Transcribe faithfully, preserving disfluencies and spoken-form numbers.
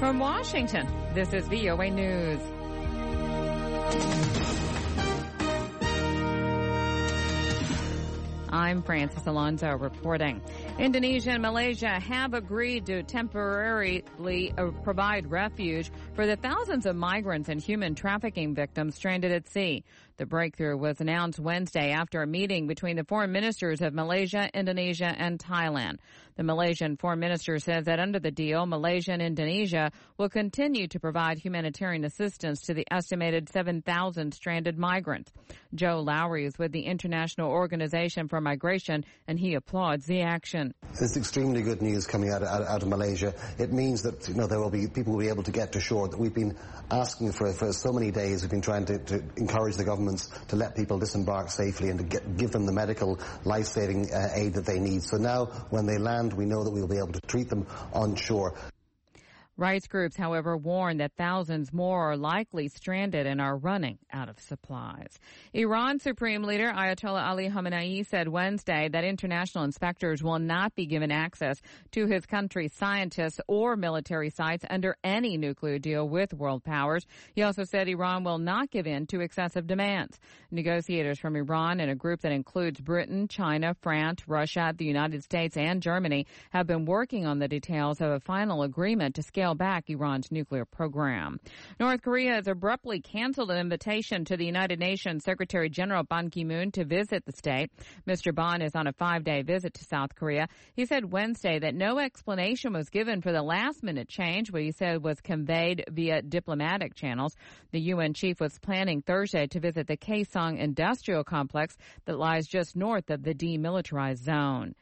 From Washington, this is V O A News. I'm Francis Alonso reporting. Indonesia and Malaysia have agreed to temporarily provide refuge for the thousands of migrants and human trafficking victims stranded at sea. The breakthrough was announced Wednesday after a meeting between the foreign ministers of Malaysia, Indonesia, and Thailand. The Malaysian foreign minister says that under the deal, Malaysia and Indonesia will continue to provide humanitarian assistance to the estimated seven thousand stranded migrants. Joe Lowry is with the International Organization for Migration, and he applauds the action. It's extremely good news coming out of, out of Malaysia. It means that, you know, there will be people will be able to get to shore. That we've been asking for for so many days. We've been trying to, to encourage the governments to let people disembark safely and to get, give them the medical life-saving uh, aid that they need. So now, when they land, we know that we will be able to treat them on shore. Rights groups, however, warn that thousands more are likely stranded and are running out of supplies. Iran Supreme Leader Ayatollah Ali Khamenei said Wednesday that international inspectors will not be given access to his country's scientists or military sites under any nuclear deal with world powers. He also said Iran will not give in to excessive demands. Negotiators from Iran and a group that includes Britain, China, France, Russia, the United States, and Germany have been working on the details of a final agreement to scale back Iran's nuclear program. North Korea has abruptly canceled an invitation to the United Nations Secretary General Ban Ki-moon to visit the state. Mister Ban is on a five-day visit to South Korea. He said Wednesday that no explanation was given for the last-minute change, what he said was conveyed via diplomatic channels. The U N chief was planning Thursday to visit the Kaesong industrial complex that lies just north of the demilitarized zone.